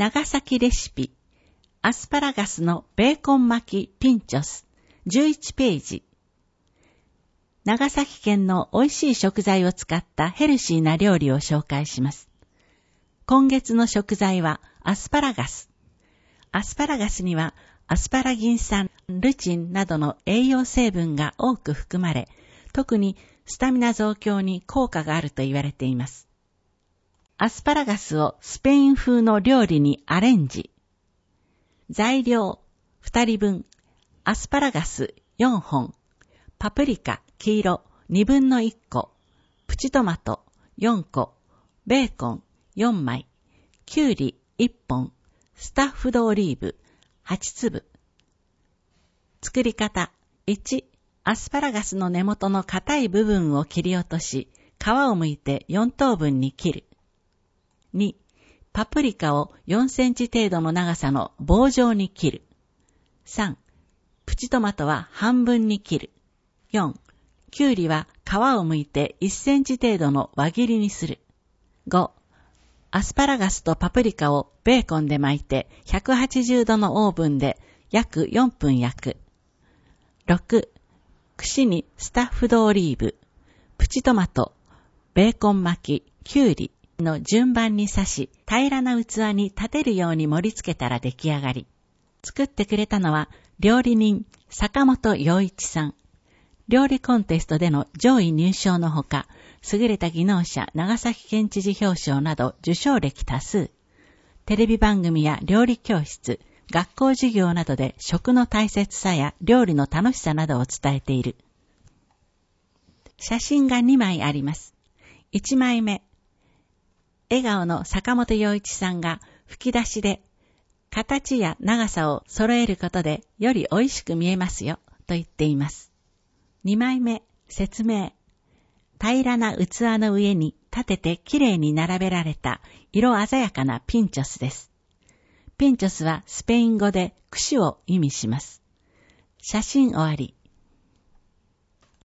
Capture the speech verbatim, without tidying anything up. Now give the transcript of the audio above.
長崎レシピ、アスパラガスのベーコン巻きピンチョス、じゅういちページ。長崎県の美味しい食材を使ったヘルシーな料理を紹介します。今月の食材はアスパラガス。アスパラガスにはアスパラギン酸、ルチンなどの栄養成分が多く含まれ、特にスタミナ増強に効果があると言われています。アスパラガスをスペイン風の料理にアレンジ。材料ふたりぶん、アスパラガスよんほん、パプリカ黄色にぶんのいっこ、プチトマトよんこ、ベーコンよんまい、キュウリいっぽん、スタッフドオリーブはちつぶ。作り方いち、アスパラガスの根元の硬い部分を切り落とし、皮を剥いてよんとうぶんに切る。に、パプリカをよんセンチ程度の長さの棒状に切る。さん、プチトマトは半分に切る。よん、キュウリは皮を剥いていっセンチ程度の輪切りにする。ご、アスパラガスとパプリカをベーコンで巻いてひゃくはちじゅうどのオーブンで約よんぷん焼く。ろく、串にスタッフドオリーブ、プチトマト、ベーコン巻き、キュウリの順番に刺し、平らな器に立てるように盛り付けたら出来上がり。作ってくれたのは料理人坂本陽一さん。料理コンテストでの上位入賞のほか、優れた技能者長崎県知事表彰など受賞歴多数。テレビ番組や料理教室、学校授業などで食の大切さや料理の楽しさなどを伝えている。写真がにまいあります。いちまいめ。笑顔の坂本陽一さんが吹き出しで形や長さを揃えることでより美味しく見えますよと言っています。にまいめ、説明。平らな器の上に立ててきれいに並べられた色鮮やかなピンチョスです。ピンチョスはスペイン語で串を意味します。写真終わり。